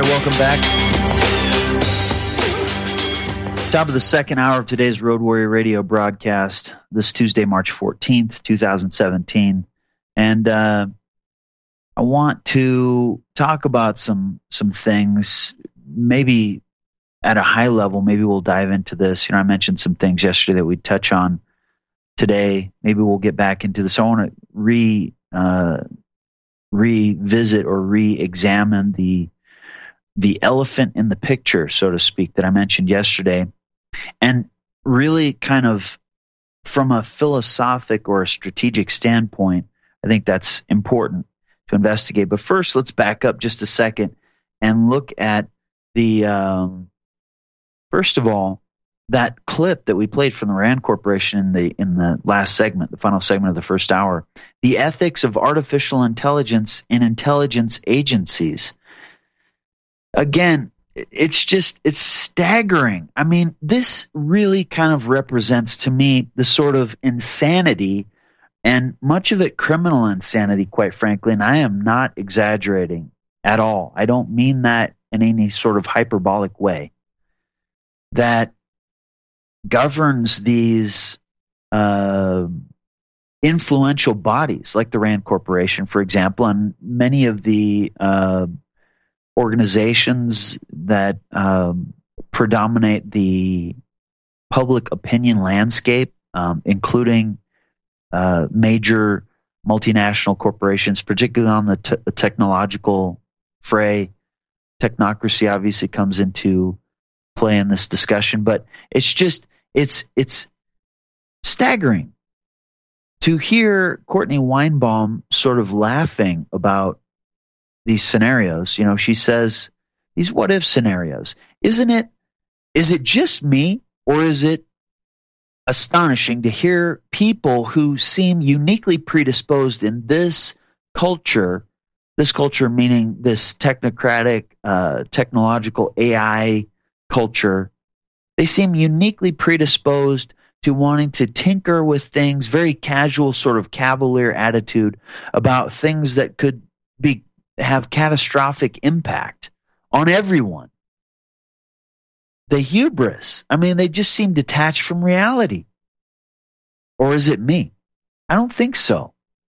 welcome back. Top of the second hour of today's Road Warrior Radio broadcast, this Tuesday, March 14th, 2017. And I want to talk about some things, maybe at a high level. Maybe we'll dive into this. I mentioned some things yesterday that we'd touch on today. Maybe we'll get back into this. I want to revisit or re-examine the elephant in the picture, so to speak, that I mentioned yesterday, and really kind of from a philosophic or a strategic standpoint, I think that's important to investigate. But first, let's back up just a second and look at first of all, that clip that we played from the RAND Corporation in the last segment, the final segment of the first hour, the ethics of artificial intelligence in intelligence agencies. Again, it's staggering. I mean, this really kind of represents to me the sort of insanity, and much of it criminal insanity, quite frankly, and I am not exaggerating at all. I don't mean that in any sort of hyperbolic way, that governs these influential bodies like the RAND Corporation, for example, and many of the organizations that predominate the public opinion landscape, including major multinational corporations, particularly on the technological fray. Technocracy obviously comes into play in this discussion, but it's staggering to hear Courtney Weinbaum sort of laughing about these scenarios. She says, these what if scenarios. Is it just me, or is it astonishing to hear people who seem uniquely predisposed in this culture meaning this technocratic, technological AI culture, they seem uniquely predisposed to wanting to tinker with things, very casual sort of cavalier attitude about things that could have catastrophic impact on everyone. The hubris. I mean, they just seem detached from reality. Or is it me? I don't think so.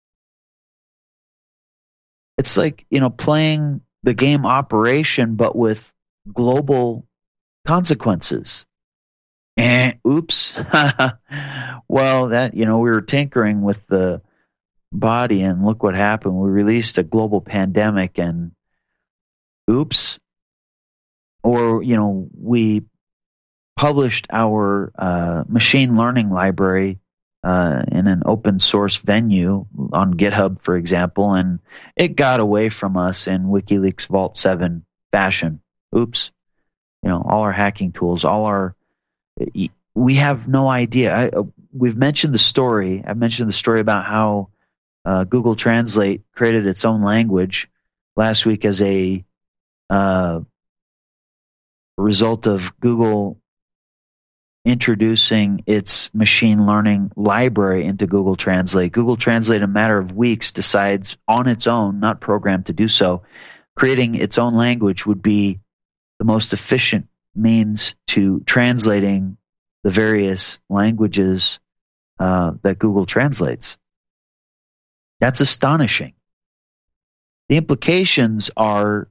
It's like, playing the game Operation, but with global consequences. Oops. Well, that, we were tinkering with the body, and look what happened. We released a global pandemic, and oops. Or, we published our machine learning library in an open source venue on GitHub, for example, and it got away from us in WikiLeaks Vault 7 fashion. Oops. All our hacking tools, we have no idea. We've mentioned the story. I've mentioned the story about how Google Translate created its own language last week as a result of Google introducing its machine learning library into Google Translate. Google Translate, in a matter of weeks, decides on its own, not programmed to do so, creating its own language would be the most efficient means to translating the various languages that Google translates. That's astonishing. The implications are,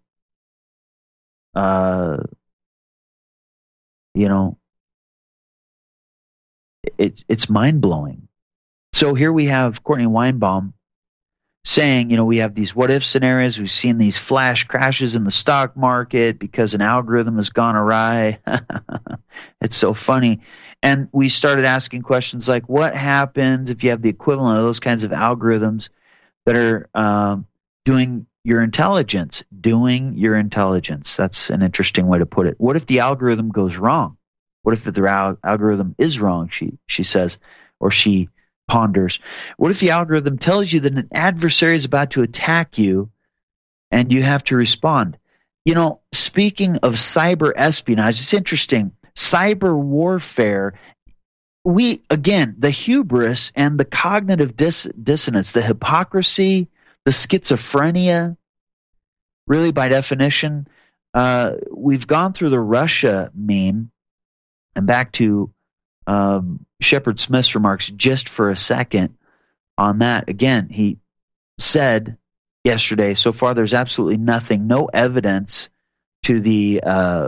it's mind-blowing. So here we have Courtney Weinbaum saying, we have these what-if scenarios. We've seen these flash crashes in the stock market because an algorithm has gone awry. It's so funny. And we started asking questions like, what happens if you have the equivalent of those kinds of algorithms that are doing your intelligence? That's an interesting way to put it. What if the algorithm goes wrong? What if the algorithm is wrong, she says, or she ponders. What if the algorithm tells you that an adversary is about to attack you and you have to respond? Speaking of cyber espionage, it's interesting. Cyber warfare, the hubris and the cognitive dissonance, the hypocrisy, the schizophrenia, really by definition, we've gone through the Russia meme, and back to Shepard Smith's remarks just for a second on that. Again, he said yesterday, so far there's absolutely nothing, no evidence to the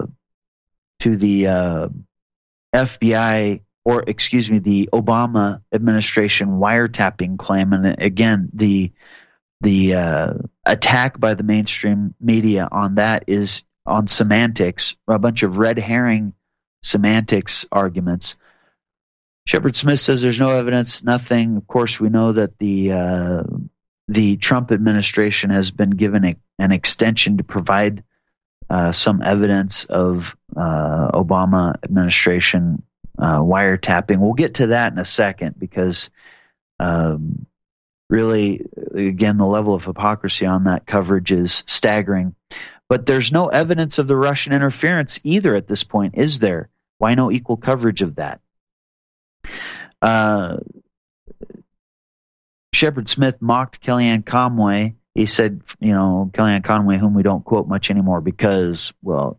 FBI, or excuse me, the Obama administration wiretapping claim. And again, the attack by the mainstream media on that is on semantics, a bunch of red herring semantics arguments. Shepard Smith says there's no evidence, nothing. Of course, we know that the Trump administration has been given an extension to provide some evidence of Obama administration wiretapping. We'll get to that in a second, because really, again, the level of hypocrisy on that coverage is staggering. But there's no evidence of the Russian interference either at this point, is there? Why no equal coverage of that? Shepard Smith mocked Kellyanne Conway. He said, Kellyanne Conway, whom we don't quote much anymore because, well,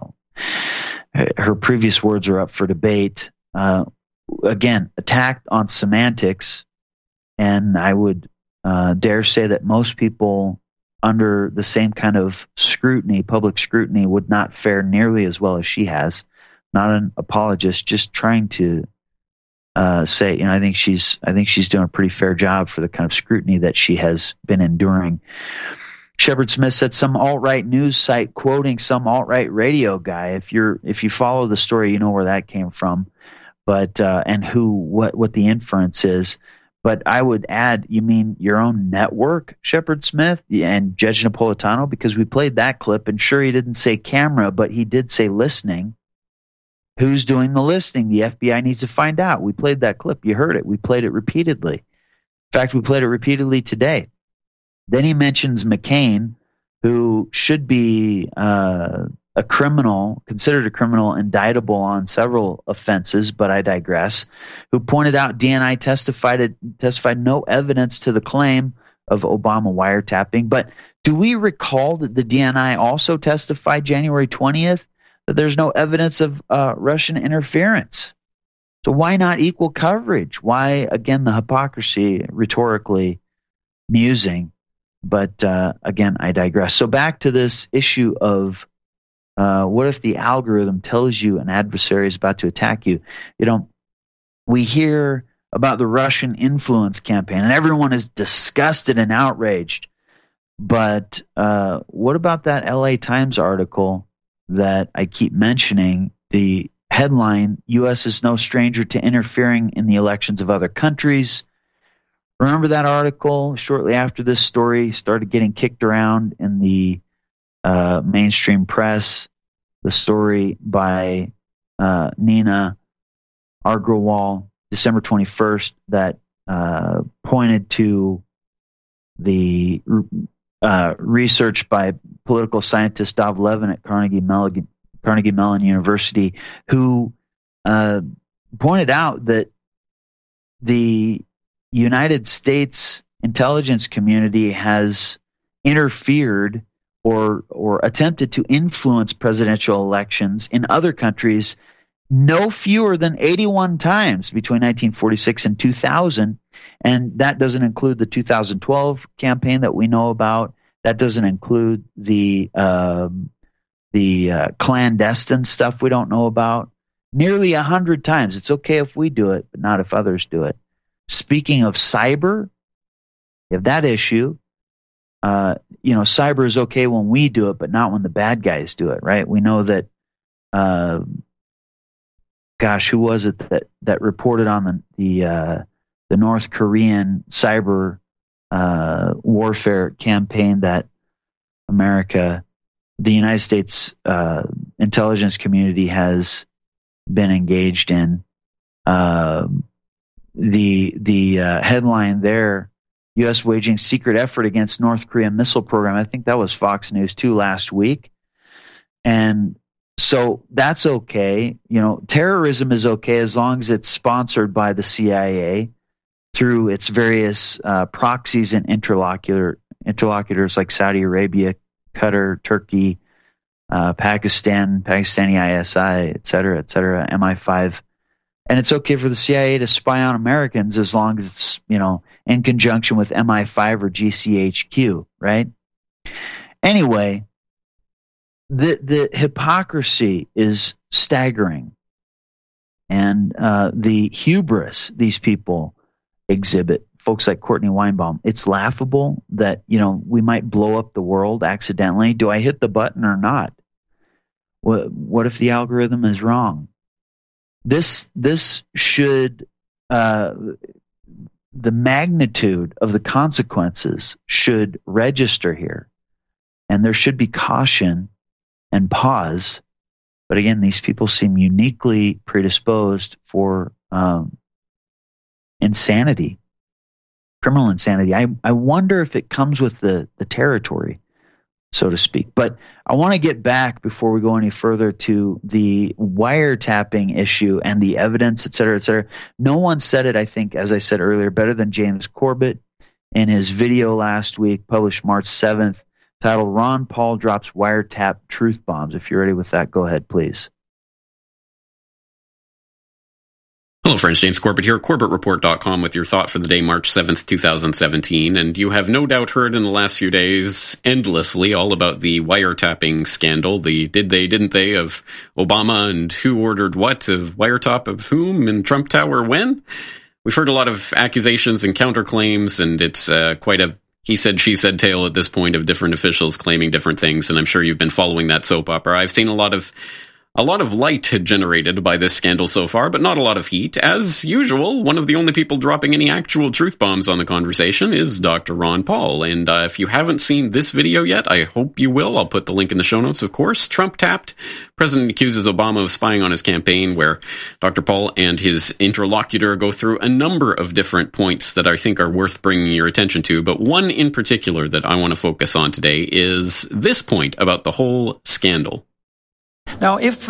her previous words are up for debate. Again, attacked on semantics, and I would dare say that most people under the same kind of scrutiny, public scrutiny, would not fare nearly as well as she has. Not an apologist, just trying to say, I think she's doing a pretty fair job for the kind of scrutiny that she has been enduring. Shepard Smith said some alt-right news site quoting some alt-right radio guy. If you follow the story, you know where that came from, but and what the inference is. But I would add, you mean your own network, Shepard Smith and Judge Napolitano, because we played that clip, and sure, he didn't say camera, but he did say listening. Who's doing the listening? The FBI needs to find out. We played that clip. You heard it. We played it repeatedly. In fact, we played it repeatedly today. Then he mentions McCain, who should be a criminal, considered a criminal, indictable on several offenses, but I digress, who pointed out DNI testified no evidence to the claim of Obama wiretapping. But do we recall that the DNI also testified January 20th that there's no evidence of Russian interference? So why not equal coverage? Why, again, the hypocrisy, rhetorically musing? But again, I digress. So back to this issue of what if the algorithm tells you an adversary is about to attack you? We hear about the Russian influence campaign, and everyone is disgusted and outraged. But what about that LA Times article that I keep mentioning? The headline, U.S. is no stranger to interfering in the elections of other countries. Remember that article? Shortly after this story started getting kicked around in the mainstream press, the story by Nina Agrawal, December 21st, that pointed to the research by political scientist Dov Levin at Carnegie Mellon University, who pointed out that the United States intelligence community has interfered or attempted to influence presidential elections in other countries no fewer than 81 times between 1946 and 2000. And that doesn't include the 2012 campaign that we know about. That doesn't include the clandestine stuff we don't know about. Nearly 100 times. It's okay if we do it, but not if others do it. Speaking of cyber, you have that issue. Cyber is okay when we do it, but not when the bad guys do it, right? We know that, who was it that reported on the North Korean cyber warfare campaign that the United States intelligence community has been engaged in? The headline there, U.S. waging secret effort against North Korean missile program. I think that was Fox News too last week. And so that's okay. Terrorism is okay as long as it's sponsored by the CIA through its various proxies and interlocutors like Saudi Arabia, Qatar, Turkey, Pakistani ISI, et cetera, MI5. And it's okay for the CIA to spy on Americans as long as it's, in conjunction with MI5 or GCHQ, right? Anyway, the hypocrisy is staggering. And the hubris these people exhibit, folks like Courtney Weinbaum, it's laughable that, we might blow up the world accidentally. Do I hit the button or not? What if the algorithm is wrong? This should, the magnitude of the consequences should register here. And there should be caution and pause. But again, these people seem uniquely predisposed for insanity, criminal insanity. I wonder if it comes with the territory, so to speak. But I want to get back, before we go any further, to the wiretapping issue and the evidence, et cetera, et cetera. No one said it, I think, as I said earlier, better than James Corbett in his video last week, published March 7th, titled Ron Paul Drops Wiretap Truth Bombs. If you're ready with that, go ahead, please. Hello, friends. James Corbett here, CorbettReport.com, with your thought for the day, March 7th, 2017. And you have no doubt heard in the last few days endlessly all about the wiretapping scandal, the did they, didn't they of Obama and who ordered what, of wiretap of whom, and Trump Tower when. We've heard a lot of accusations and counterclaims, and it's quite a he said, she said tale at this point of different officials claiming different things, and I'm sure you've been following that soap opera. I've seen a lot of light generated by this scandal so far, but not a lot of heat. As usual, one of the only people dropping any actual truth bombs on the conversation is Dr. Ron Paul. And if you haven't seen this video yet, I hope you will. I'll put the link in the show notes, of course. Trump tapped. President accuses Obama of spying on his campaign, where Dr. Paul and his interlocutor go through a number of different points that I think are worth bringing your attention to. But one in particular that I want to focus on today is this point about the whole scandal. Now, if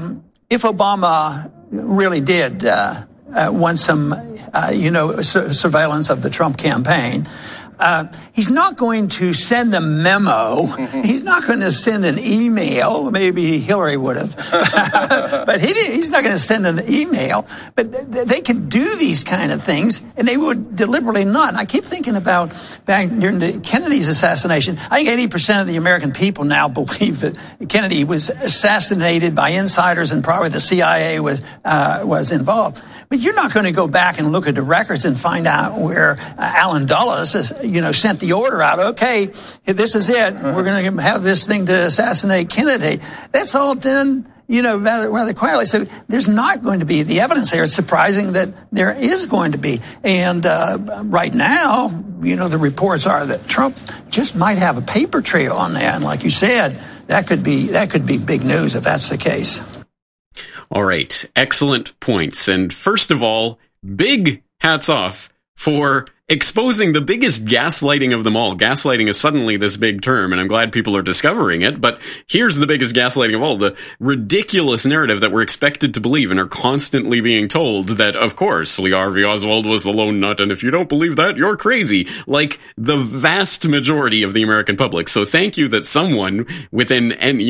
Obama really did want some, surveillance of the Trump campaign, he's not going to send a memo. He's not going to send an email. Maybe Hillary would have, but he's not going to send an email. But they could do these kind of things, and they would deliberately not. And I keep thinking about back during the Kennedy's assassination. I think 80% of the American people now believe that Kennedy was assassinated by insiders, and probably the CIA was involved. But you're not going to go back and look at the records and find out where Allen Dulles sent the order out. Okay, this is it. We're going to have this thing to assassinate Kennedy. That's all done, rather quietly. So there's not going to be the evidence there. It's surprising that there is going to be. And right now, the reports are that Trump just might have a paper trail on that. And like you said, that could be big news if that's the case. All right. Excellent points. And first of all, big hats off for exposing the biggest gaslighting of them all. Gaslighting is suddenly this big term, and I'm glad people are discovering it, but here's the biggest gaslighting of all, the ridiculous narrative that we're expected to believe and are constantly being told that, of course, Lee Harvey Oswald was the lone nut, and if you don't believe that, you're crazy, like the vast majority of the American public. So thank you that someone within,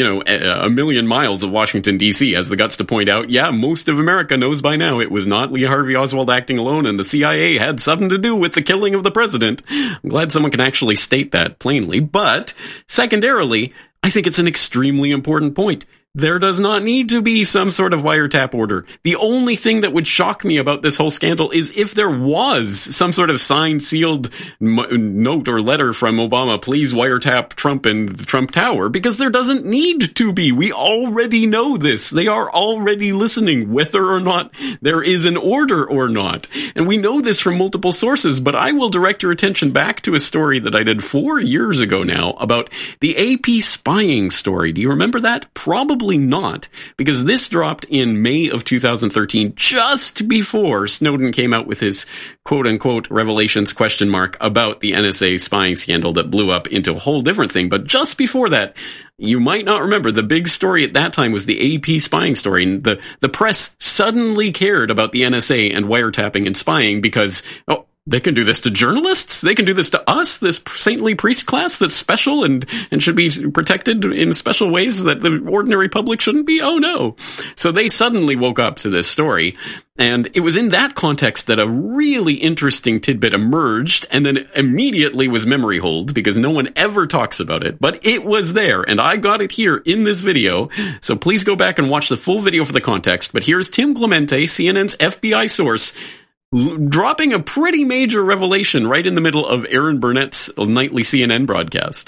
a million miles of Washington, D.C. has the guts to point out, yeah, most of America knows by now it was not Lee Harvey Oswald acting alone, and the CIA had something to do with the killing of the president. I'm glad someone can actually state that plainly. But secondarily, I think it's an extremely important point. There does not need to be some sort of wiretap order. The only thing that would shock me about this whole scandal is if there was some sort of signed, sealed note or letter from Obama, please wiretap Trump and the Trump Tower, because there doesn't need to be. We already know this. They are already listening, whether or not there is an order or not. And we know this from multiple sources, but I will direct your attention back to a story that I did 4 years ago now about the AP spying story. Do you remember that? Probably not, because this dropped in May of 2013, just before Snowden came out with his quote-unquote revelations ? About the NSA spying scandal that blew up into a whole different thing. But just before that, you might not remember, the big story at that time was the AP spying story. And the press suddenly cared about the NSA and wiretapping and spying because, They can do this to journalists. They can do this to us, this saintly priest class that's special and should be protected in special ways that the ordinary public shouldn't be. Oh, no. So they suddenly woke up to this story. And it was in that context that a really interesting tidbit emerged and then immediately was memory holed because no one ever talks about it. But it was there, and I got it here in this video. So please go back and watch the full video for the context. But here's Tim Clemente, CNN's FBI source, dropping a pretty major revelation right in the middle of Aaron Burnett's nightly CNN broadcast.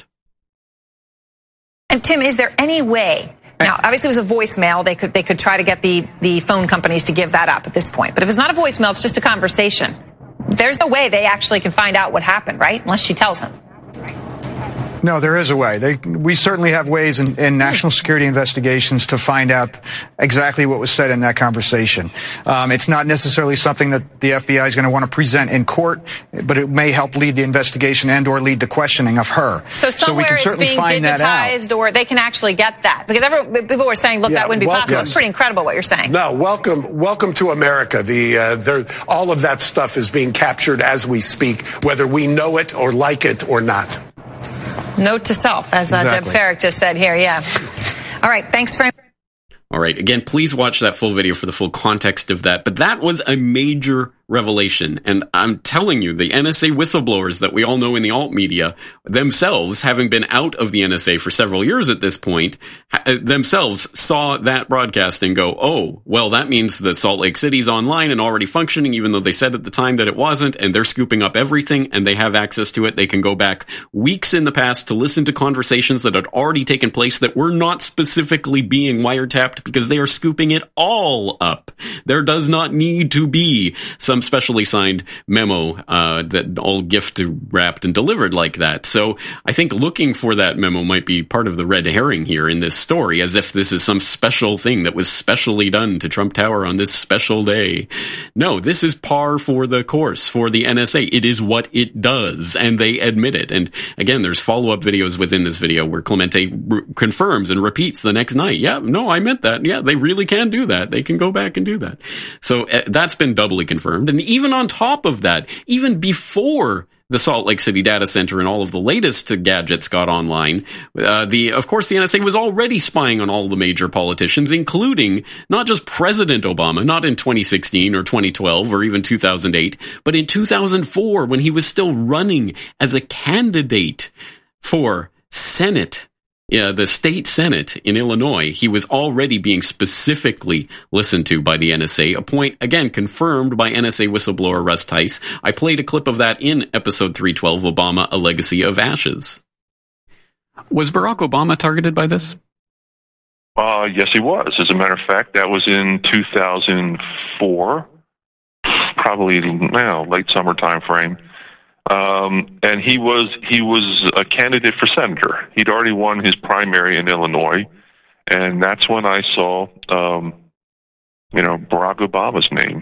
And Tim, is there any way? Now, obviously, it was a voicemail. They could try to get the phone companies to give that up at this point. But if it's not a voicemail, it's just a conversation. There's no way they actually can find out what happened, right? Unless she tells them. No, there is a way. We certainly have ways in national security investigations to find out exactly what was said in that conversation. It's not necessarily something that the FBI is going to want to present in court, but it may help lead the investigation and or lead the questioning of her. So somewhere we can it's being digitized, or they can actually get that. Because people were saying, look, that wouldn't be possible. Yes. It's pretty incredible what you're saying. No, welcome to America. All of that stuff is being captured as we speak, whether we know it or like it or not. Note to self, as Deb Farrick just said here, yeah. All right, thanks very much. All right, again, please watch that full video for the full context of that. But that was a major revelation. And I'm telling you, the NSA whistleblowers that we all know in the alt media themselves, having been out of the NSA for several years at this point, themselves saw that broadcast and go, oh, well, that means that Salt Lake City's online and already functioning, even though they said at the time that it wasn't, and they're scooping up everything and they have access to it. They can go back weeks in the past to listen to conversations that had already taken place that were not specifically being wiretapped because they are scooping it all up. There does not need to be some specially signed memo that all gift wrapped and delivered like that. So I think looking for that memo might be part of the red herring here in this story, as if this is some special thing that was specially done to Trump Tower on this special day. No, this is par for the course for the NSA. It is what it does, and they admit it. And again, there's follow-up videos within this video where Clemente confirms and repeats the next night. Yeah, no, I meant that. Yeah, they really can do that. They can go back and do that. So that's been doubly confirmed. And even on top of that, even before the Salt Lake City data center and all of the latest gadgets got online, of course, the NSA was already spying on all the major politicians, including not just President Obama, not in 2016 or 2012 or even 2008, but in 2004 when he was still running as a candidate for Senate. Yeah, the state Senate in Illinois, he was already being specifically listened to by the NSA, a point, again, confirmed by NSA whistleblower Russ Tice. I played a clip of that in episode 312, Obama, A Legacy of Ashes. Was Barack Obama targeted by this? Yes, he was. As a matter of fact, that was in 2004, probably late summer time frame. And he was a candidate for senator. He'd already won his primary in Illinois, and that's when I saw, Barack Obama's name.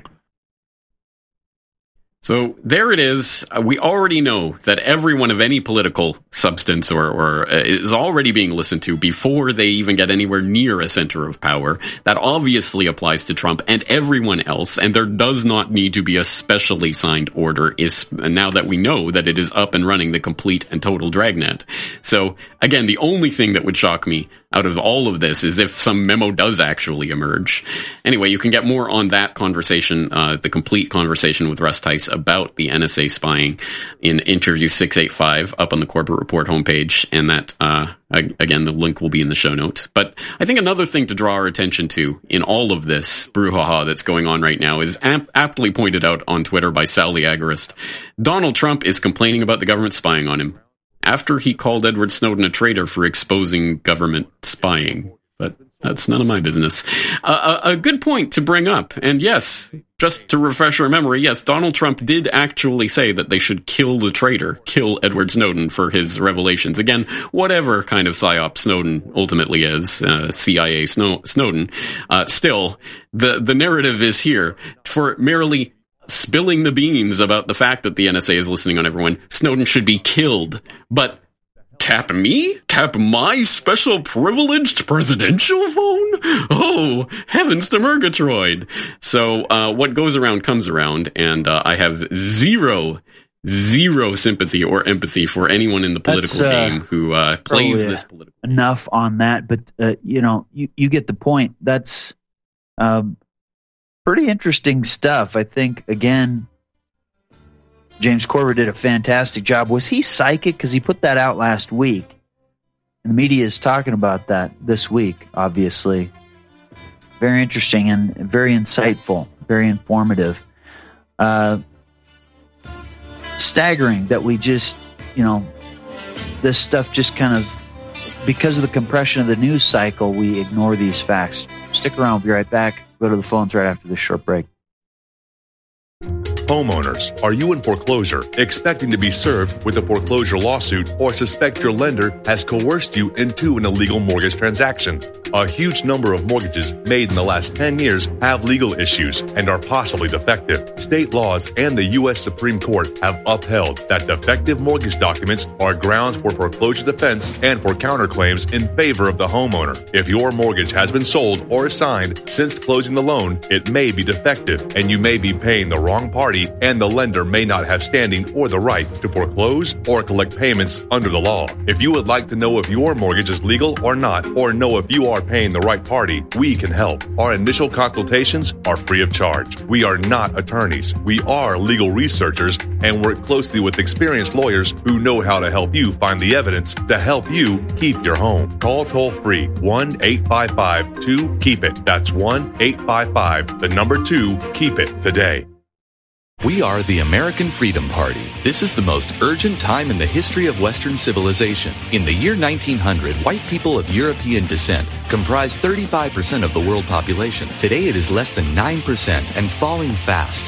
So there it is. We already know that everyone of any political substance or is already being listened to before they even get anywhere near a center of power. That obviously applies to Trump and everyone else, and there does not need to be a specially signed order now that we know that it is up and running, the complete and total dragnet. So again, the only thing that would shock me out of all of this is if some memo does actually emerge. Anyway, you can get more on that conversation, the complete conversation with Russ Tice about the NSA spying in interview 685 up on the Corbett Report homepage. And that, again, the link will be in the show notes. But I think another thing to draw our attention to in all of this brouhaha that's going on right now is aptly pointed out on Twitter by Sally Agorist. Donald Trump is complaining about the government spying on him after he called Edward Snowden a traitor for exposing government spying. But that's none of my business. A good point to bring up. And yes, just to refresh our memory, yes, Donald Trump did actually say that they should kill the traitor, kill Edward Snowden for his revelations. Again, whatever kind of psyop Snowden ultimately is, CIA Snowden, still, the narrative is here for merely spilling the beans about the fact that the NSA is listening on everyone. Snowden should be killed. But tap me? Tap my special privileged presidential phone? Oh, heavens to Murgatroyd. So what goes around comes around, and I have zero zero sympathy or empathy for anyone in the political game who plays this political. Enough on that, but you get the point. That's pretty interesting stuff. I think, again, James Corbett did a fantastic job. Was he psychic? Because he put that out last week. And the media is talking about that this week, obviously. Very interesting and very insightful, very informative. Staggering that we just, this stuff just kind of, because of the compression of the news cycle, we ignore these facts. Stick around. We'll be right back. Go to the phones right after this short break. Homeowners, are you in foreclosure, expecting to be served with a foreclosure lawsuit, or suspect your lender has coerced you into an illegal mortgage transaction? A huge number of mortgages made in the last 10 years have legal issues and are possibly defective. State laws and the U.S. Supreme Court have upheld that defective mortgage documents are grounds for foreclosure defense and for counterclaims in favor of the homeowner. If your mortgage has been sold or assigned since closing the loan, it may be defective and you may be paying the wrong party, and the lender may not have standing or the right to foreclose or collect payments under the law. If you would like to know if your mortgage is legal or not, or know if you are paying the right party, we can help. Our initial consultations are free of charge. We are not attorneys. We are legal researchers and work closely with experienced lawyers who know how to help you find the evidence to help you keep your home. Call toll-free 1-855-2-KEEP-IT. That's 1-855-2-KEEP-IT today. We are the American Freedom Party. This is the most urgent time in the history of Western civilization. In the year 1900, white people of European descent comprised 35% of the world population. Today it is less than 9% and falling fast.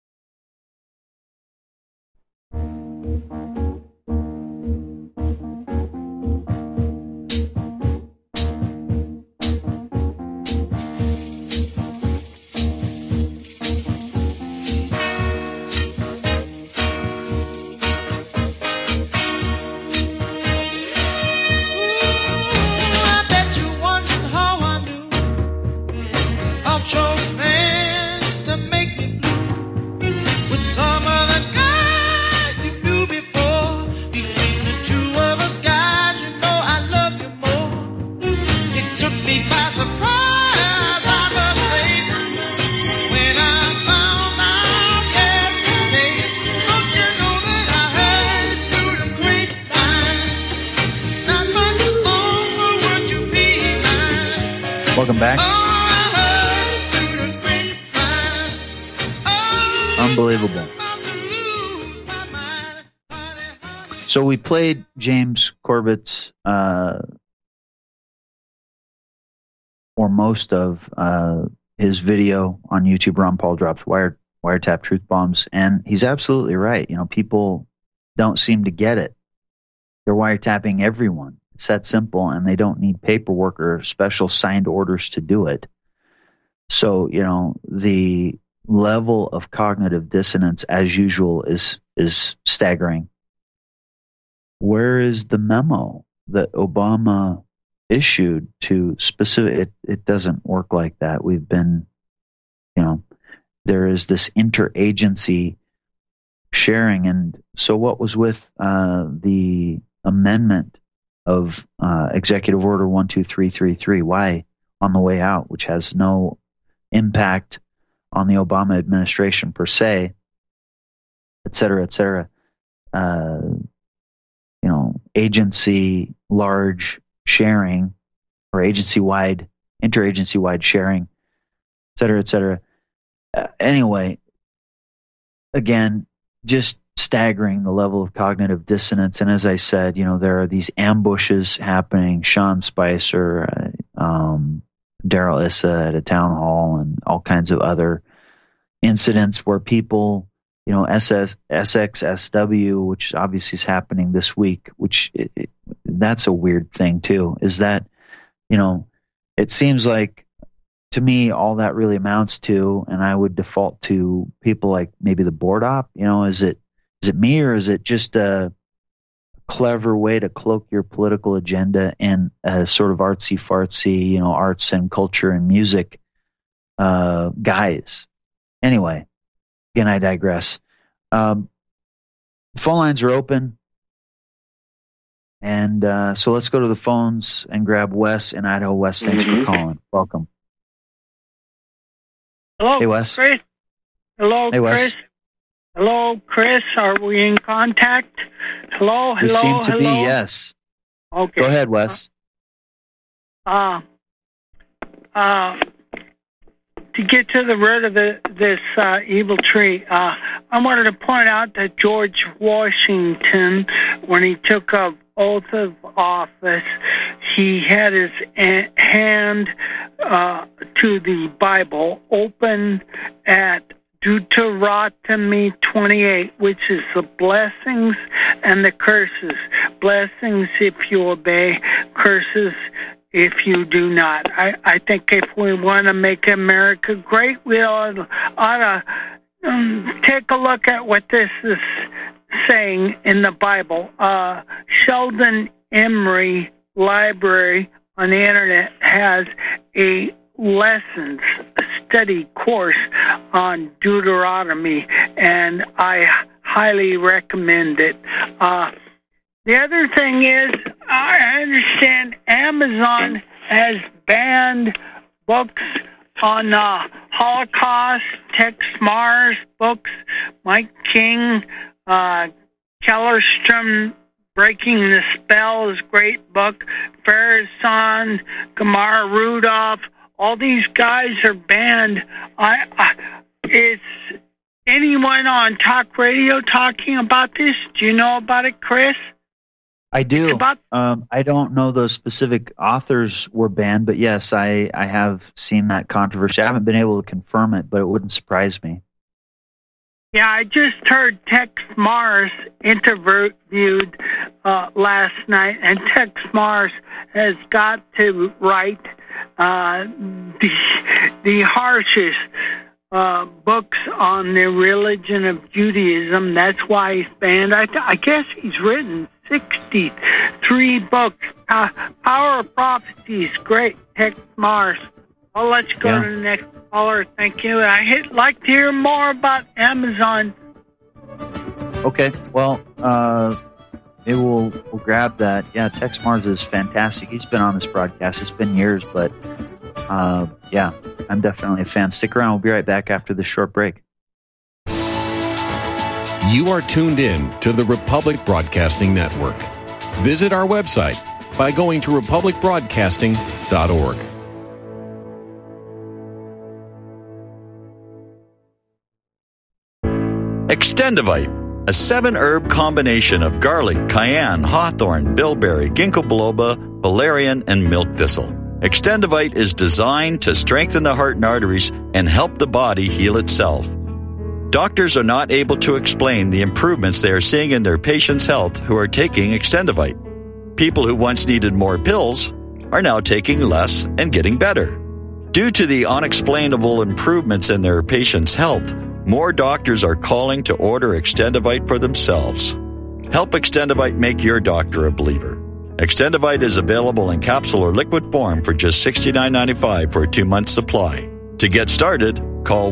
Welcome back. Unbelievable. So we played James Corbett's, or most of his video on YouTube. Ron Paul drops wiretap truth bombs, and he's absolutely right. People don't seem to get it. They're wiretapping everyone. It's that simple, and they don't need paperwork or special signed orders to do it. So, the level of cognitive dissonance, as usual, is staggering. Where is the memo that Obama issued to specific? It doesn't work like that. We've been, there is this interagency sharing. And so what was with the amendment of Executive Order 12333? Why on the way out, which has no impact on the Obama administration per se, et cetera, et cetera. Agency large sharing or agency-wide, interagency-wide sharing, et cetera, et cetera. Anyway, again, just staggering the level of cognitive dissonance. And as I said, there are these ambushes happening. Sean Spicer, Darrell Issa at a town hall, and all kinds of other incidents where people, SXSW, which obviously is happening this week, which that's a weird thing too, is that, it seems like, to me, all that really amounts to, and I would default to people like maybe the board op, is it me, or is it just a clever way to cloak your political agenda in a sort of artsy-fartsy, arts and culture and music guise? Anyway, again, I digress. phone lines are open. And so let's go to the phones and grab Wes in Idaho. Wes, thanks for calling. Welcome. Hello, hey, Wes. Chris. Hello, hey, Wes. Chris. Hello, Chris. Are we in contact? Hello, we seem to be, yes. Okay. Go ahead, Wes. To get to the root of this evil tree, I wanted to point out that George Washington, when he took an oath of office, he had his hand to the Bible open at Deuteronomy 28, which is the blessings and the curses. Blessings if you obey, curses if you do not. I think if we want to make America great, we ought to take a look at what this is saying in the Bible. Sheldon Emery Library on the internet has a lessons study course on Deuteronomy, and I highly recommend it. The other thing is, I understand Amazon has banned books on Holocaust, Tex Mars books, Mike King, Kellerstrom, Breaking the Spell is a great book, Farazan, Gamar Rudolph, all these guys are banned. Is anyone on talk radio talking about this? Do you know about it, Chris? I do. I don't know those specific authors were banned, but yes, I have seen that controversy. I haven't been able to confirm it, but it wouldn't surprise me. Yeah, I just heard Tex Mars interviewed last night, and Tex Mars has got to write the harshest books on the religion of Judaism. That's why he's banned. I guess he's written 63 books. Power of Prophecy is great. Tex Mars. Well, let's go to the next caller. Thank you. I'd like to hear more about Amazon. Okay. Well, maybe we'll grab that. Yeah, Tex Mars is fantastic. He's been on this broadcast. It's been years, but yeah, I'm definitely a fan. Stick around. We'll be right back after this short break. You are tuned in to the Republic Broadcasting Network. Visit our website by going to republicbroadcasting.org. Extendivite, a 7-herb combination of garlic, cayenne, hawthorn, bilberry, ginkgo biloba, valerian, and milk thistle. Extendivite is designed to strengthen the heart and arteries and help the body heal itself. Doctors are not able to explain the improvements they are seeing in their patients' health who are taking Extendivite. People who once needed more pills are now taking less and getting better. Due to the unexplainable improvements in their patients' health, more doctors are calling to order Extendivite for themselves. Help Extendivite make your doctor a believer. Extendivite is available in capsule or liquid form for just $69.95 for a 2-month supply. To get started, call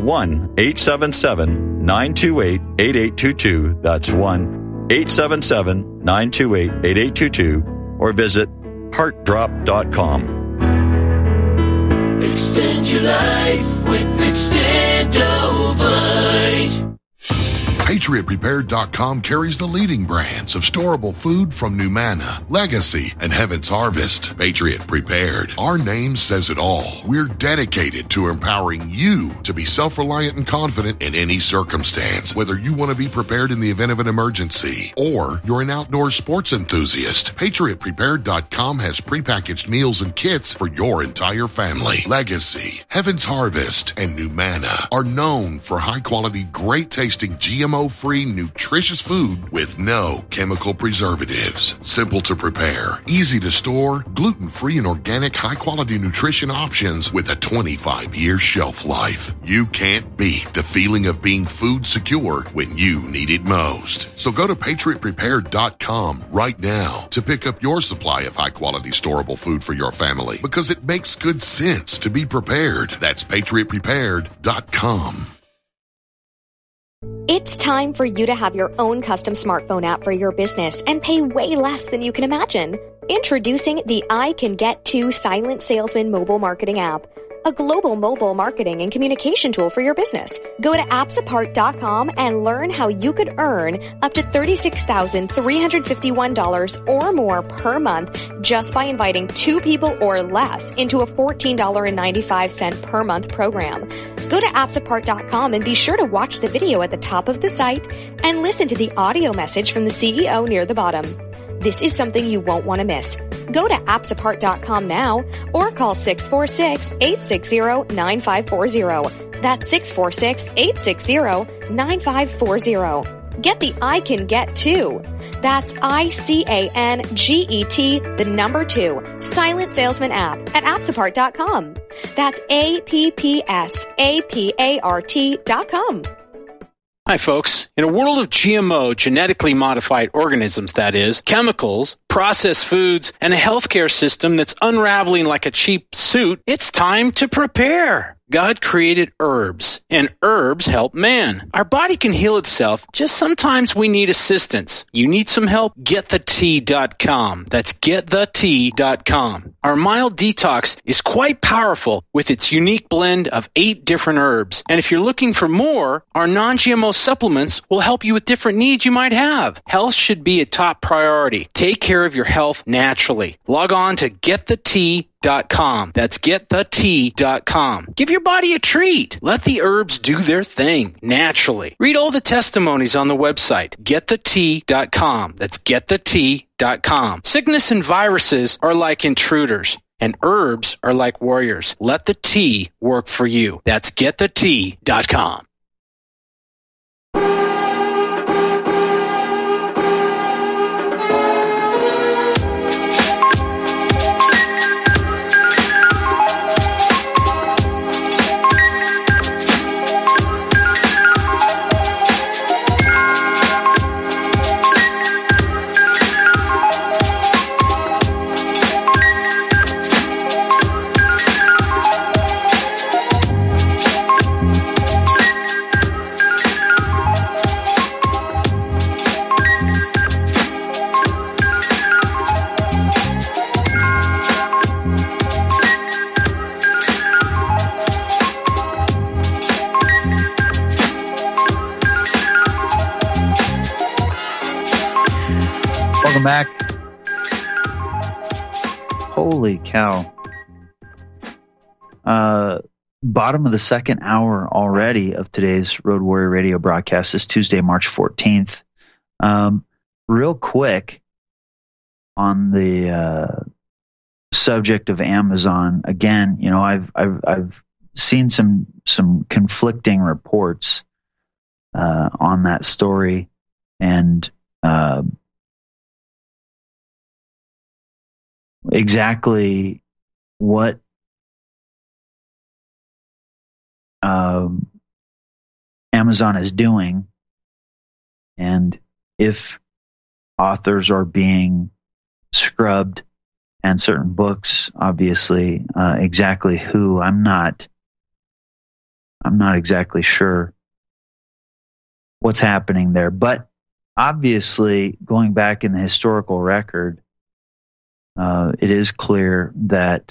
1-877-928-8822. That's 1-877-928-8822. Or visit heartdrop.com. Extend your life with Extendovite. PatriotPrepared.com carries the leading brands of storable food from Numanna, Legacy, and Heaven's Harvest. Patriot Prepared. Our name says it all. We're dedicated to empowering you to be self-reliant and confident in any circumstance. Whether you want to be prepared in the event of an emergency or you're an outdoor sports enthusiast, PatriotPrepared.com has prepackaged meals and kits for your entire family. Legacy, Heaven's Harvest, and Numanna are known for high-quality, great-tasting GMO-free, nutritious food with no chemical preservatives. Simple to prepare, easy to store, gluten-free and organic high-quality nutrition options with a 25-year shelf life. You can't beat the feeling of being food secure when you need it most. So go to PatriotPrepared.com right now to pick up your supply of high-quality storable food for your family, because it makes good sense to be prepared. That's PatriotPrepared.com. It's time for you to have your own custom smartphone app for your business and pay way less than you can imagine. Introducing the I Can Get To Silent Salesman mobile marketing app, a global mobile marketing and communication tool for your business. Go to appsapart.com and learn how you could earn up to $36,351 or more per month just by inviting 2 people or less into a $14.95 per month program. Go to appsapart.com and be sure to watch the video at the top of the site and listen to the audio message from the CEO near the bottom. This is something you won't want to miss. Go to appsapart.com now or call 646-860-9540. That's 646-860-9540. Get the I Can Get To. That's ICANGET, the number 2, Silent Salesman app at appsapart.com. That's APPSAPART.com. Hi, folks. In a world of GMO, genetically modified organisms, that is, chemicals, processed foods, and a healthcare system that's unraveling like a cheap suit, it's time to prepare. God created herbs, and herbs help man. Our body can heal itself, just sometimes we need assistance. You need some help? GetTheTea.com. That's GetTheTea.com. Our mild detox is quite powerful with its unique blend of 8 different herbs. And if you're looking for more, our non-GMO supplements will help you with different needs you might have. Health should be a top priority. Take care of your health naturally. Log on to GetTheTea.com. That's GetTheTea.com. Give your body a treat. Let the herbs do their thing naturally. Read all the testimonies on the website, GetTheTea.com. That's GetTheTea.com. Sickness and viruses are like intruders, and herbs are like warriors. Let the tea work for you. That's GetTheTea.com. Welcome back. Holy cow. Bottom of the second hour already of today's Road Warrior Radio broadcast. This Tuesday, March 14th. Real quick on the subject of Amazon. Again, you know, I've seen some conflicting reports on that story, and exactly what Amazon is doing, and if authors are being scrubbed, and certain books, obviously, exactly who, I'm not exactly sure what's happening there. But obviously, going back in the historical record, it is clear that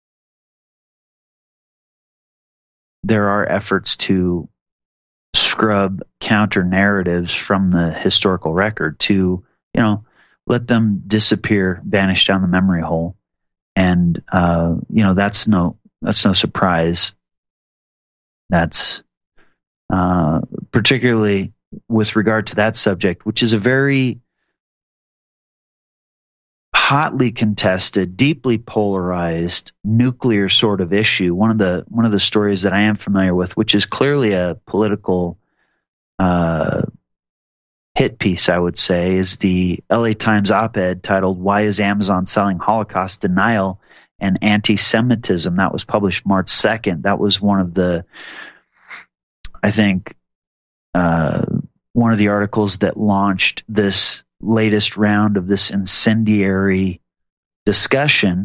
there are efforts to scrub counter narratives from the historical record to, you know, let them disappear, vanish down the memory hole. And, you know, that's no surprise. That's particularly with regard to that subject, which is a very hotly contested, deeply polarized, nuclear sort of issue. One of the stories that I am familiar with, which is clearly a political hit piece, I would say, is the LA Times op-ed titled "Why is Amazon Selling Holocaust Denial and Anti-Semitism?" That was published March 2nd. That was one of the, I think, one of the articles that launched this latest round of this incendiary discussion.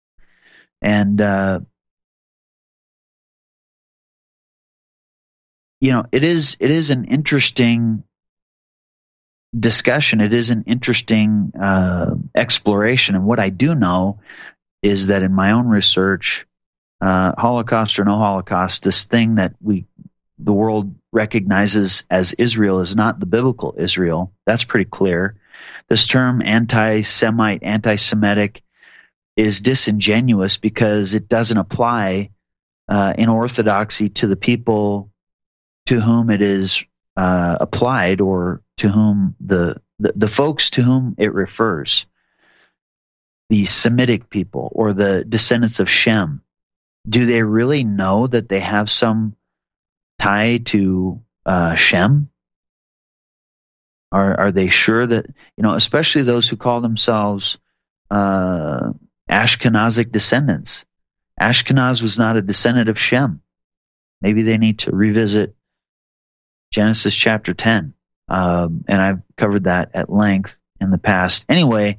And it is an interesting discussion. It is an interesting exploration. And what I do know is that in my own research, Holocaust or no Holocaust, this thing that the world recognizes as Israel is not the biblical Israel. That's pretty clear. This term anti-Semite, anti-Semitic is disingenuous because it doesn't apply in orthodoxy to the people to whom it is applied, or to whom the folks to whom it refers. The Semitic people or the descendants of Shem. Do they really know that they have some tie to Shem? Are they sure that, especially those who call themselves Ashkenazic descendants? Ashkenaz was not a descendant of Shem. Maybe they need to revisit Genesis chapter 10. And I've covered that at length in the past. Anyway,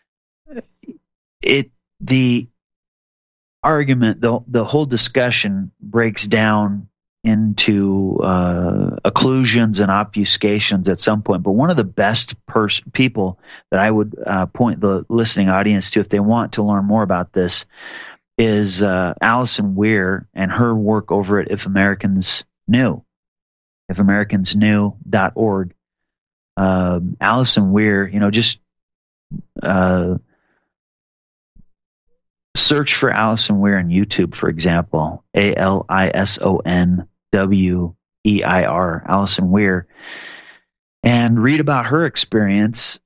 the argument, the whole discussion breaks down into occlusions and obfuscations at some point. But one of the best people that I would point the listening audience to, if they want to learn more about this, is Allison Weir and her work over at If Americans Knew, ifamericansknew.org. Allison Weir, just search for Allison Weir on YouTube, for example, ALISONWEIR, Allison Weir, and read about her experience.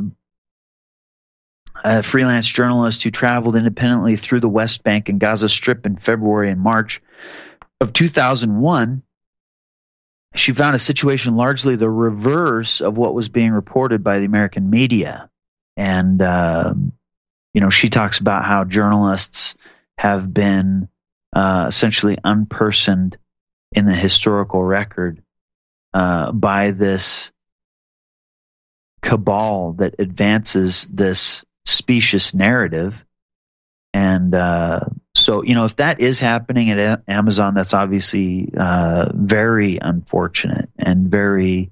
A freelance journalist who traveled independently through the West Bank and Gaza Strip in February and March of 2001. She found a situation largely the reverse of what was being reported by the American media. And, she talks about how journalists have been essentially unpersoned in the historical record by this cabal that advances this specious narrative. And so, if that is happening at Amazon, that's obviously very unfortunate and very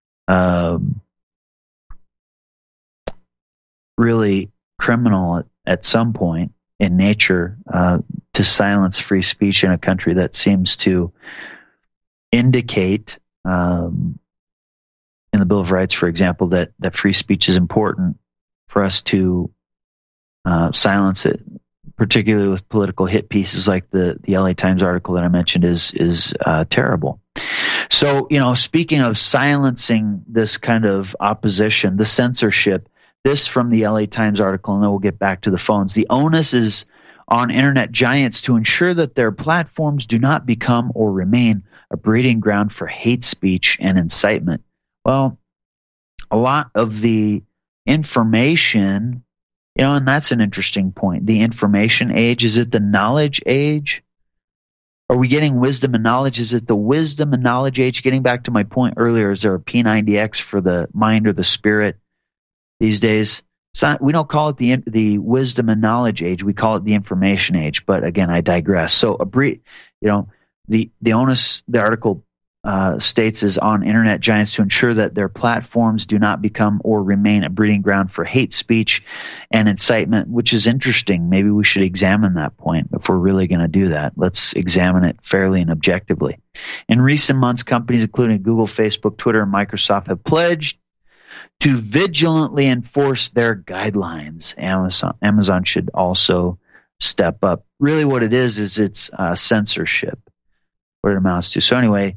really criminal at some point in nature to silence free speech in a country that seems to indicate in the Bill of Rights, for example, that free speech is important for us to silence it, particularly with political hit pieces like the LA Times article that I mentioned is terrible. So, speaking of silencing this kind of opposition, the censorship, this from the LA Times article, and then we'll get back to the phones. The onus is on internet giants to ensure that their platforms do not become or remain a breeding ground for hate speech and incitement. Well, a lot of the information, and that's an interesting point. The information age, is it the knowledge age? Are we getting wisdom and knowledge? Is it the wisdom and knowledge age? Getting back to my point earlier, is there a P90X for the mind or the spirit these days? It's not, we don't call it the wisdom and knowledge age. We call it the information age. But again, I digress. So the onus, the article states, is on internet giants to ensure that their platforms do not become or remain a breeding ground for hate speech and incitement, which is interesting. Maybe we should examine that point if we're really going to do that. Let's examine it fairly and objectively. In recent months, companies including Google, Facebook, Twitter, and Microsoft have pledged to vigilantly enforce their guidelines. Amazon should also step up. Really what it is it's censorship, what it amounts to. So anyway,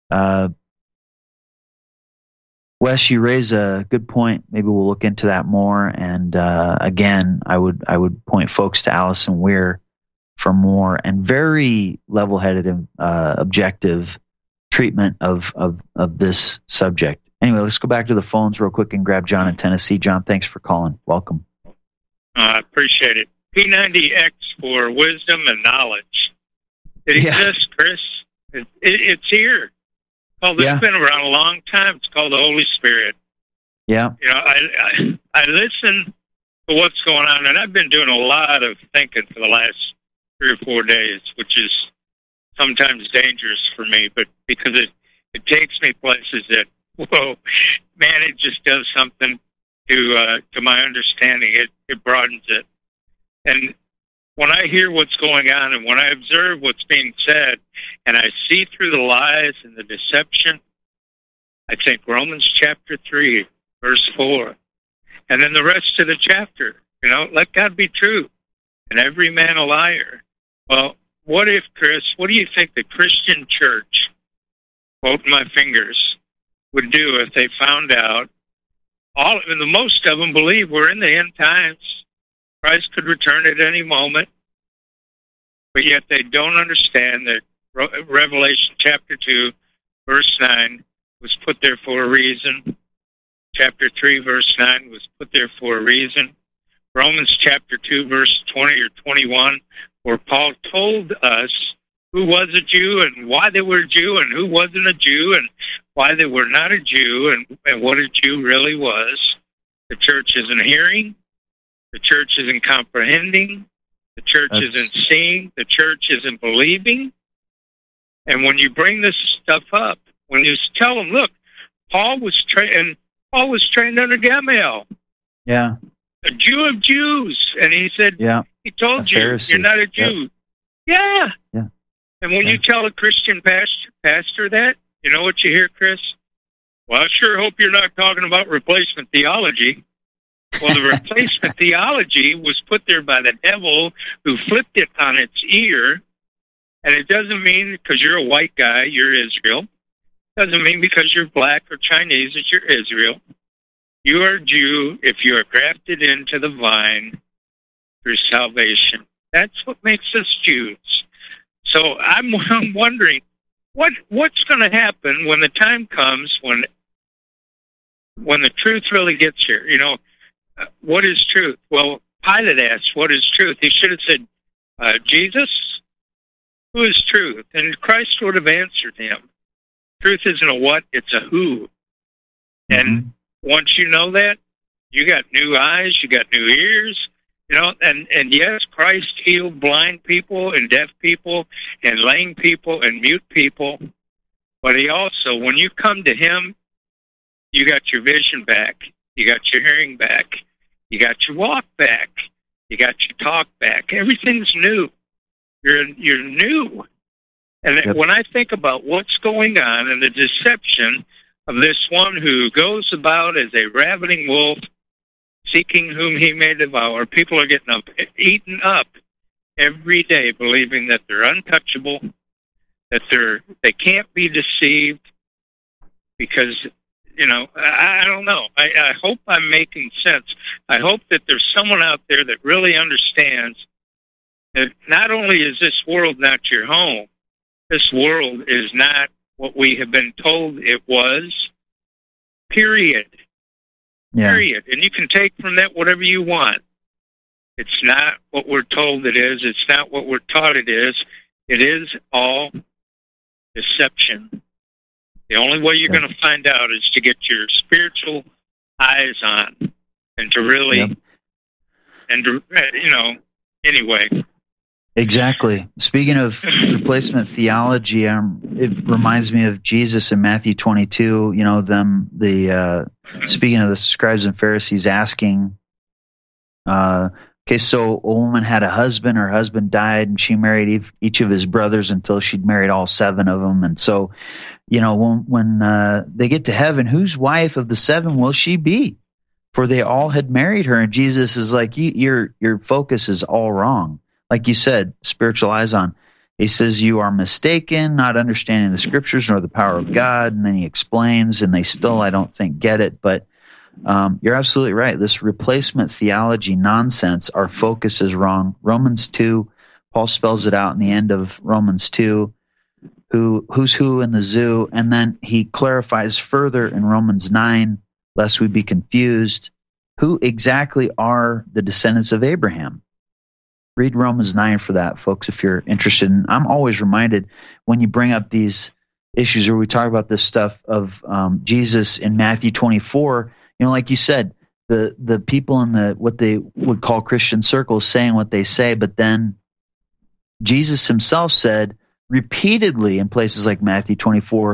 Wes, you raise a good point. Maybe we'll look into that more. And again, I would point folks to Allison Weir for more and very level-headed and objective treatment of this subject. Anyway, let's go back to the phones real quick and grab John in Tennessee. John, thanks for calling. Welcome. I appreciate it. P90X for wisdom and knowledge. It exists, Chris. It's here. Oh, this has been around a long time. It's called the Holy Spirit. Yeah. I listen to what's going on, and I've been doing a lot of thinking for the last 3 or 4 days, which is sometimes dangerous for me, but because It takes me places that, whoa, man, it just does something to my understanding. It broadens it. And when I hear what's going on and when I observe what's being said and I see through the lies and the deception, I think Romans chapter 3, verse 4, and then the rest of the chapter, let God be true and every man a liar. Well, what if, Chris, what do you think the Christian church, quoting my fingers, would do if they found out most of them believe we're in the end times. Christ could return at any moment, but yet they don't understand that Revelation chapter 2, verse 9 was put there for a reason. Chapter 3, verse 9 was put there for a reason. Romans chapter 2, verse 20 or 21, where Paul told us who was a Jew and why they were a Jew and who wasn't a Jew and why they were not a Jew and what a Jew really was. The church isn't hearing. The church isn't comprehending. The church isn't seeing. The church isn't believing. And when you bring this stuff up, when you tell them, look, Paul was trained under Gamaliel. Yeah. A Jew of Jews. And he said, he told you, Pharisee. You're not a Jew. Yeah. And when you tell a Christian pastor that, you know what you hear, Chris? Well, I sure hope you're not talking about replacement theology. Well, the replacement theology was put there by the devil who flipped it on its ear. And it doesn't mean because you're a white guy, you're Israel. It doesn't mean because you're black or Chinese that you're Israel. You are a Jew if you are grafted into the vine through salvation. That's what makes us Jews. So I'm wondering, what's going to happen when the time comes when the truth really gets here? What is truth? Well, Pilate asked, what is truth? He should have said, Jesus, who is truth? And Christ would have answered him. Truth isn't a what, it's a who. And once you know that, you got new eyes, you got new ears, and yes, Christ healed blind people and deaf people and lame people and mute people. But he also, when you come to him, you got your vision back. You got your hearing back. You got your walk back. You got your talk back. Everything's new. You're new. And when I think about what's going on and the deception of this one who goes about as a ravening wolf, seeking whom he may devour, people are getting eaten up every day, believing that they're untouchable, that they can't be deceived, because I don't know. I hope I'm making sense. I hope that there's someone out there that really understands that not only is this world not your home, this world is not what we have been told it was, period. Yeah. Period. And you can take from that whatever you want. It's not what we're told it is. It's not what we're taught it is. It is all deception. The only way you're going to find out is to get your spiritual eyes on and to really, anyway. Exactly. Speaking of replacement theology, it reminds me of Jesus in Matthew 22. Speaking of the scribes and Pharisees asking, so a woman had a husband, her husband died, and she married each of his brothers until she'd married all 7 of them. And so, when they get to heaven, whose wife of the 7 will she be? For they all had married her. And Jesus is like, your focus is all wrong. Like you said, spiritual eyes on. He says, you are mistaken, not understanding the scriptures nor the power of God. And then he explains, and they still, I don't think, get it. But you're absolutely right. This replacement theology nonsense, our focus is wrong. Romans 2, Paul spells it out in the end of Romans 2, who's who in the zoo. And then he clarifies further in Romans 9, lest we be confused, who exactly are the descendants of Abraham. Read Romans 9 for that, folks, if you're interested. And I'm always reminded when you bring up these issues or we talk about this stuff of Jesus in Matthew 24, like you said, the people in what they would call Christian circles saying what they say, but then Jesus himself said repeatedly in places like Matthew 24,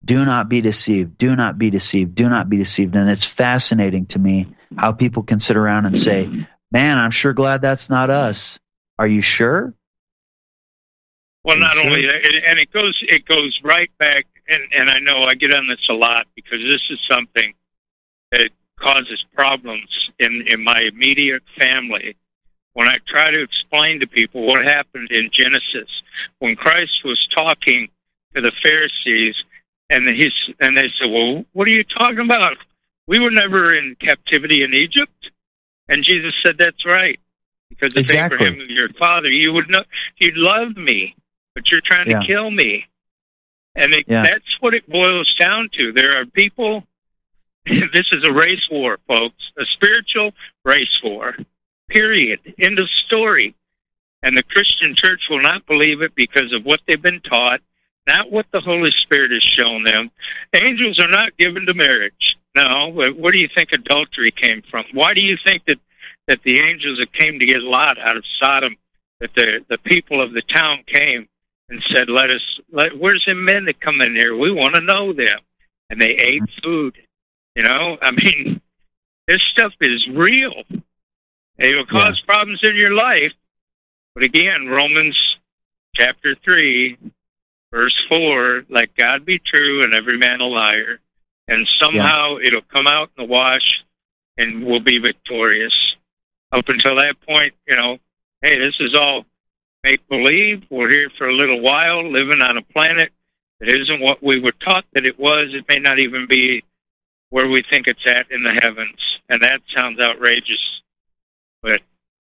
Do not be deceived. Do not be deceived. Do not be deceived. And it's fascinating to me how people can sit around and say, man, I'm sure glad that's not us. Are you sure? Well, not only that, and it goes right back, and I know I get on this a lot because this is something that causes problems in my immediate family. When I try to explain to people what happened in Genesis, when Christ was talking to the Pharisees, and they said, well, what are you talking about? We were never in captivity in Egypt. And Jesus said, that's right. Because if Abraham was your father, you'd love me, but you're trying to kill me. And that's what it boils down to. There are people, this is a race war, folks, a spiritual race war, period, end of story. And the Christian church will not believe it because of what they've been taught, not what the Holy Spirit has shown them. Angels are not given to marriage. No, where do you think adultery came from? Why do you think that the angels that came to get Lot out of Sodom, that the people of the town came and said, where's the men that come in here? We want to know them. And they ate food. I mean, this stuff is real. It will cause problems in your life. But again, Romans chapter 3, verse 4, let God be true and every man a liar. And somehow it'll come out in the wash and we'll be victorious. Up until that point, hey, this is all make-believe. We're here for a little while, living on a planet that isn't what we were taught that it was. It may not even be where we think it's at in the heavens. And that sounds outrageous. But,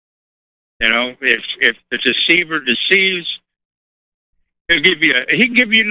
if the deceiver deceives, he can give you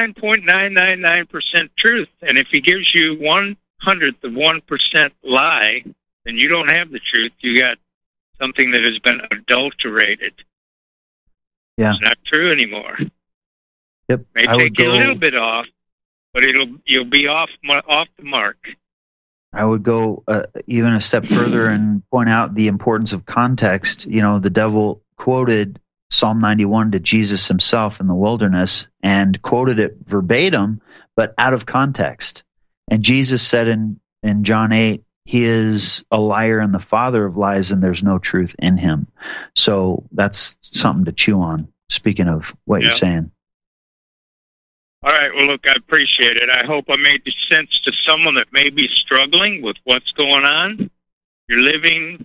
99.999% truth. And if he gives you 1/100th of 1% lie, then you don't have the truth. You got something that has been adulterated. Yeah. It's not true anymore. Yep. May take you a little bit off, but you'll be off the mark. I would go even a step further and point out the importance of context. The devil quoted Psalm 91 to Jesus himself in the wilderness and quoted it verbatim, but out of context. And Jesus said in John 8, he is a liar and the father of lies, and there's no truth in him. So that's something to chew on, speaking of what you're saying. All right. Well, look, I appreciate it. I hope I made sense to someone that may be struggling with what's going on. You're living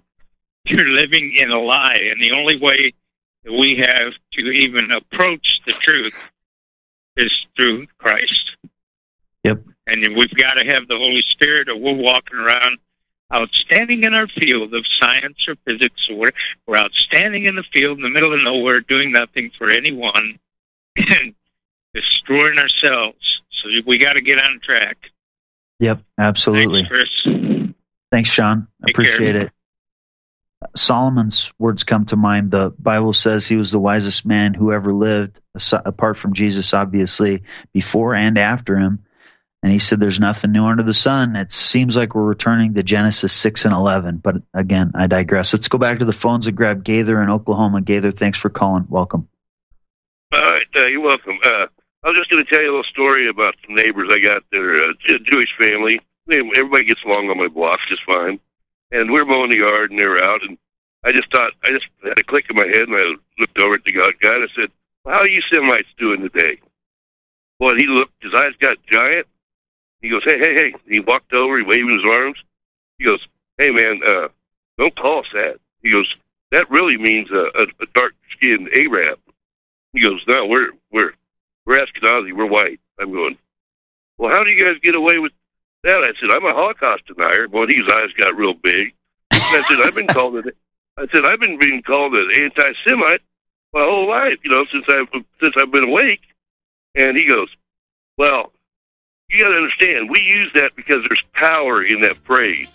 in a lie, and the only way that we have to even approach the truth is through Christ. Yep. And we've got to have the Holy Spirit, or we're walking around outstanding in our field of science or physics, or we're outstanding in the field in the middle of nowhere, doing nothing for anyone and destroying ourselves. So we got to get on track. Yep, absolutely. Thanks, Chris. Thanks, Sean. Appreciate it. Solomon's words come to mind. The Bible says he was the wisest man who ever lived, apart from Jesus, obviously, before and after him. And he said there's nothing new under the sun. It seems like we're returning to Genesis 6 and 11. But again, I digress. Let's go back to the phones and grab Gaither in Oklahoma. Gaither, thanks for calling. Welcome. All right, you're welcome. I was just going to tell you a little story about some neighbors I got. They're a Jewish family. Everybody gets along on my block just fine. And we're mowing the yard, and they're out. And I just had a click in my head, and I looked over at the guy, and I said, well, how are you Semites doing today? Well, he looked, his eyes got giant. He goes, hey. He walked over, he waved his arms. He goes, hey, man, don't call us that. He goes, that really means a dark-skinned Arab. He goes, no, we're Ashkenazi, we're white. I'm going, well, how do you guys get away with that? I said, I'm a Holocaust denier. Well, his eyes got real big. And I said, I've been being called an anti-Semite my whole life, since I've been awake. And he goes, well, you got to understand, we use that because there's power in that phrase.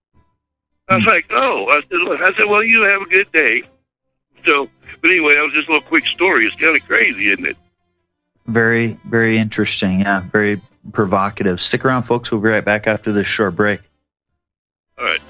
I was like, oh. I said, well, you have a good day. So, but anyway, that was just a little quick story. It's kind of crazy, isn't it? Very, very interesting. Yeah, very provocative. Stick around, folks. We'll be right back after this short break. All right.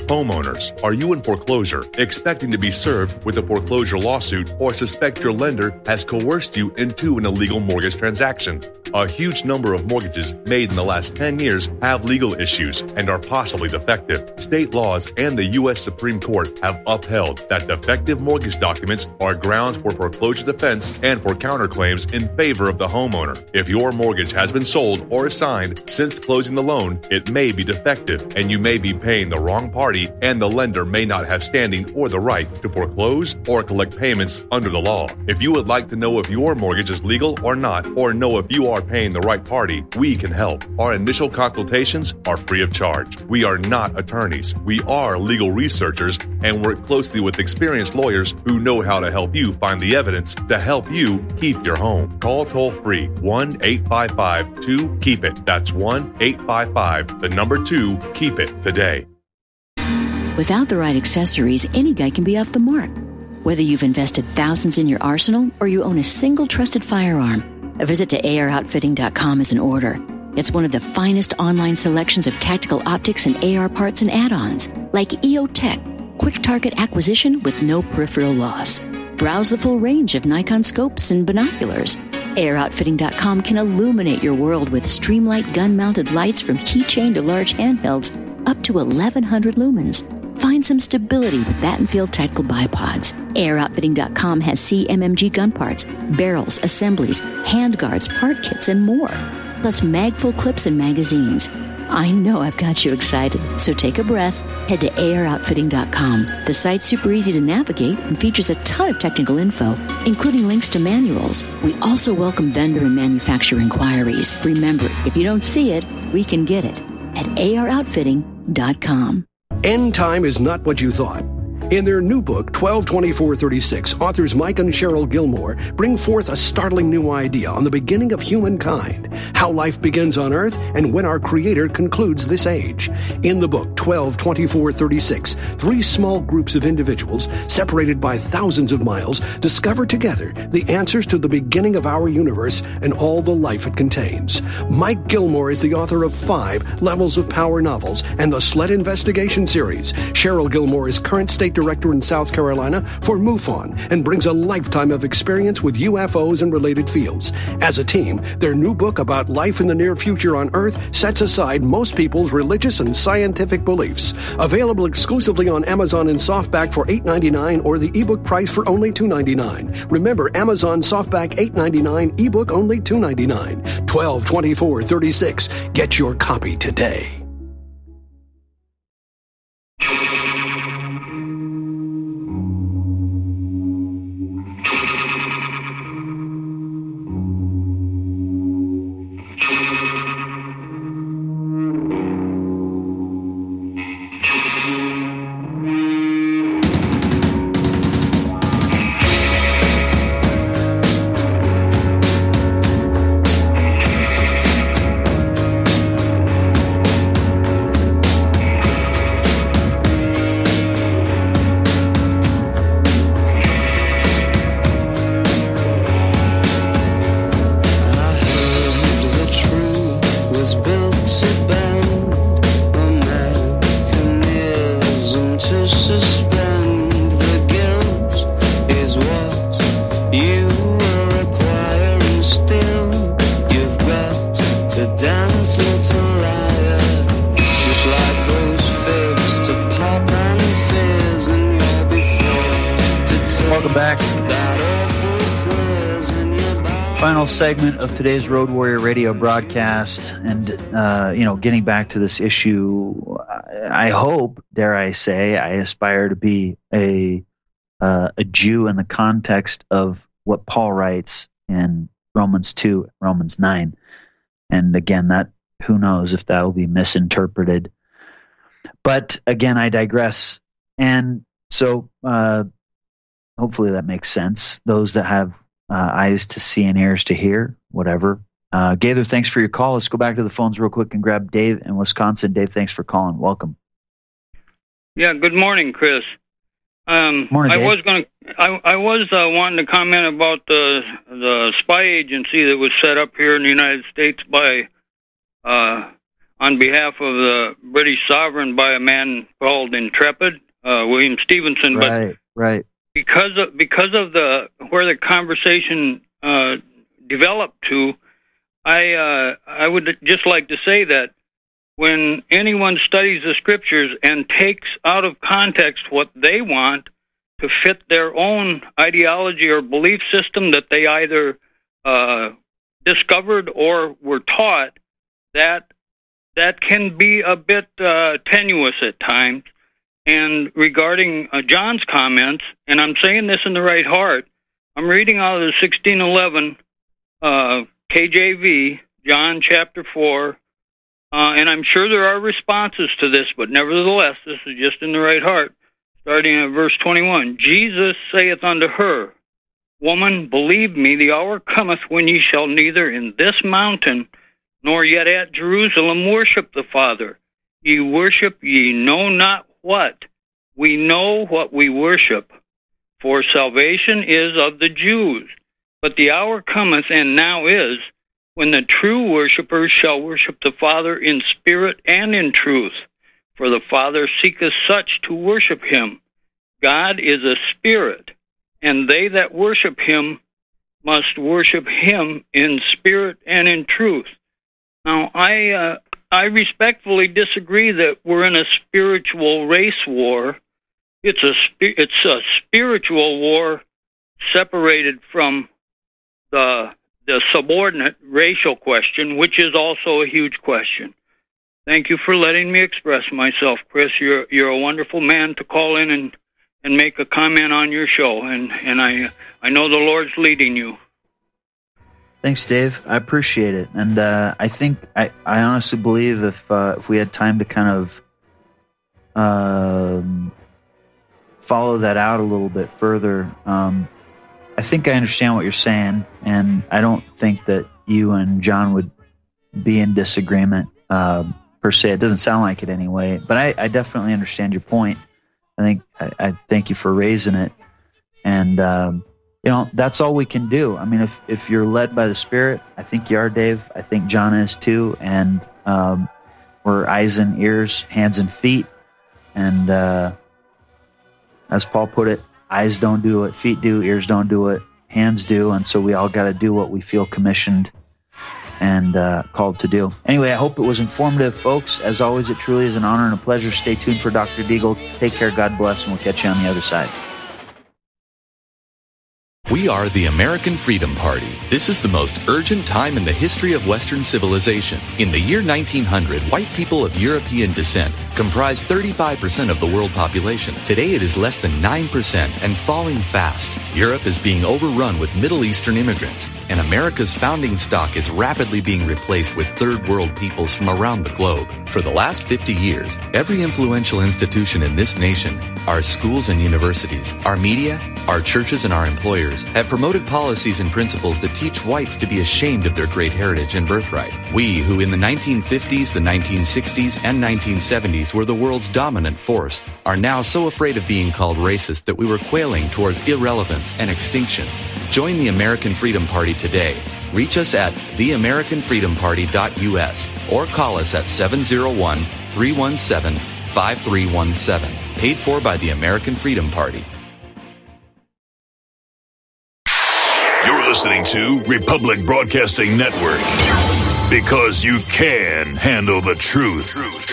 Homeowners, are you in foreclosure, expecting to be served with a foreclosure lawsuit, or suspect your lender has coerced you into an illegal mortgage transaction? A huge number of mortgages made in the last 10 years have legal issues and are possibly defective. State laws and the U.S. Supreme Court have upheld that defective mortgage documents are grounds for foreclosure defense and for counterclaims in favor of the homeowner. If your mortgage has been sold or assigned since closing the loan, it may be defective and you may be paying the wrong party, and the lender may not have standing or the right to foreclose or collect payments under the law. If you would like to know if your mortgage is legal or not, or know if you are paying the right party, we can help. Our initial consultations are free of charge. We are not attorneys. We are legal researchers and work closely with experienced lawyers who know how to help you find the evidence to help you keep your home. Call toll-free 1-855-2-KEEP-IT. That's 1-855-2-KEEP-IT today. Without the right accessories, any guy can be off the mark. Whether you've invested thousands in your arsenal or you own a single trusted firearm, a visit to AROutfitting.com is in order. It's one of the finest online selections of tactical optics and AR parts and add-ons, like EOTech, quick target acquisition with no peripheral loss. Browse the full range of Nikon scopes and binoculars. AROutfitting.com can illuminate your world with Streamlight gun-mounted lights from keychain to large handhelds up to 1,100 lumens. Find some stability with Battenfield Tactical Bipods. AROutfitting.com has CMMG gun parts, barrels, assemblies, handguards, part kits, and more. Plus mag-full clips and magazines. I know I've got you excited, so take a breath. Head to AROutfitting.com. The site's super easy to navigate and features a ton of technical info, including links to manuals. We also welcome vendor and manufacturer inquiries. Remember, if you don't see it, we can get it at AROutfitting.com. End time is not what you thought. In their new book, 12/24/36, authors Mike and Cheryl Gilmore bring forth a startling new idea on the beginning of humankind, how life begins on Earth, and when our Creator concludes this age. In the book, 12/24/36, three small groups of individuals, separated by thousands of miles, discover together the answers to the beginning of our universe and all the life it contains. Mike Gilmore is the author of 5 Levels of Power novels and the Sled Investigation series. Cheryl Gilmore is current state director in South Carolina for MUFON and brings a lifetime of experience with UFOs and related fields. As a team, their new book about life in the near future on Earth sets aside most people's religious and scientific beliefs. Available exclusively on Amazon in softback for $8.99 or the ebook price for only $2.99. Remember, Amazon softback $8.99, ebook only $2.99. 12/24/36. Get your copy today. Segment of today's Road Warrior Radio broadcast, and getting back to this issue, I hope, dare I say, I aspire to be a Jew in the context of what Paul writes in Romans 2, Romans 9, and again, that who knows if that will be misinterpreted. But again, I digress, and so hopefully that makes sense. Those that have eyes to see and ears to hear, whatever. Gaither, thanks for your call. Let's go back to the phones real quick and grab Dave in Wisconsin. Dave, thanks for calling. Welcome. Yeah, good morning, Chris. Morning, Dave. I was wanting to comment about the spy agency that was set up here in the United States by on behalf of the British sovereign by a man called Intrepid, William Stevenson. Right. Because of where the conversation developed to, I would just like to say that when anyone studies the scriptures and takes out of context what they want to fit their own ideology or belief system that they either discovered or were taught, that can be a bit tenuous at times. And regarding John's comments, and I'm saying this in the right heart, I'm reading out of the 1611 KJV, John chapter 4, and I'm sure there are responses to this, but nevertheless, this is just in the right heart. Starting at verse 21, Jesus saith unto her, Woman, believe me, the hour cometh when ye shall neither in this mountain nor yet at Jerusalem worship the Father. Ye worship ye know not what. We know what we worship, for salvation is of the Jews. But the hour cometh, and now is, when the true worshipers shall worship the Father in spirit and in truth. For the Father seeketh such to worship him. God is a spirit, and they that worship him must worship him in spirit and in truth. Now, I respectfully disagree that we're in a spiritual race war. It's a spiritual war separated from the subordinate racial question, which is also a huge question. Thank you for letting me express myself, Chris. You're a wonderful man to call in and make a comment on your show, and I know the Lord's leading you. Thanks, Dave. I appreciate it, and I think I honestly believe if we had time to kind of follow that out a little bit further, I think I understand what you're saying, and I don't think that you and John would be in disagreement per se. It doesn't sound like it anyway, but I definitely understand your point. I thank you for raising it, and that's all we can do. I mean, if you're led by the Spirit, I think you are, Dave. I think John is too, and we're eyes and ears, hands and feet, and as Paul put it, eyes don't do what feet do, ears don't do what hands do, and so we all got to do what we feel commissioned and called to do. Anyway, I hope it was informative, folks. As always, it truly is an honor and a pleasure. Stay tuned for Dr. Deagle. Take care, God bless, and we'll catch you on the other side. We are the American Freedom Party. This is the most urgent time in the history of Western civilization. In the year 1900, white people of European descent comprised 35% of the world population. Today it is less than 9% and falling fast. Europe is being overrun with Middle Eastern immigrants, and America's founding stock is rapidly being replaced with third world peoples from around the globe. For the last 50 years, every influential institution in this nation, our schools and universities, our media, our churches and our employers, have promoted policies and principles that teach whites to be ashamed of their great heritage and birthright. We, who in the 1950s, the 1960s, and 1970s were the world's dominant force, are now so afraid of being called racist that we were quailing towards irrelevance and extinction. Join the American Freedom Party today. Reach us at theamericanfreedomparty.us or call us at 701-317-5317. Paid for by the American Freedom Party. You're listening to Republic Broadcasting Network, because you can handle the truth.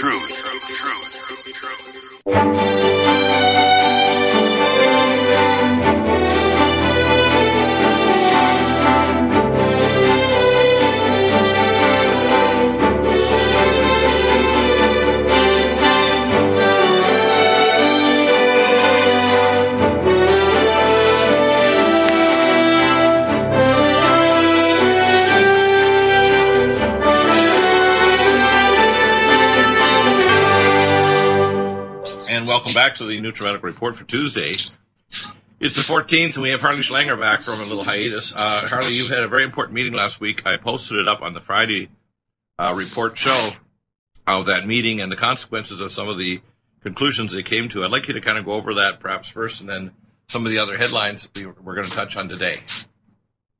Welcome back to the NutriMedical Report for Tuesday. It's the 14th, and we have Harley Schlanger back from a little hiatus. Harley, you had a very important meeting last week. I posted it up on the Friday report show of that meeting and the consequences of some of the conclusions they came to. I'd like you to kind of go over that perhaps first, and then some of the other headlines we're going to touch on today.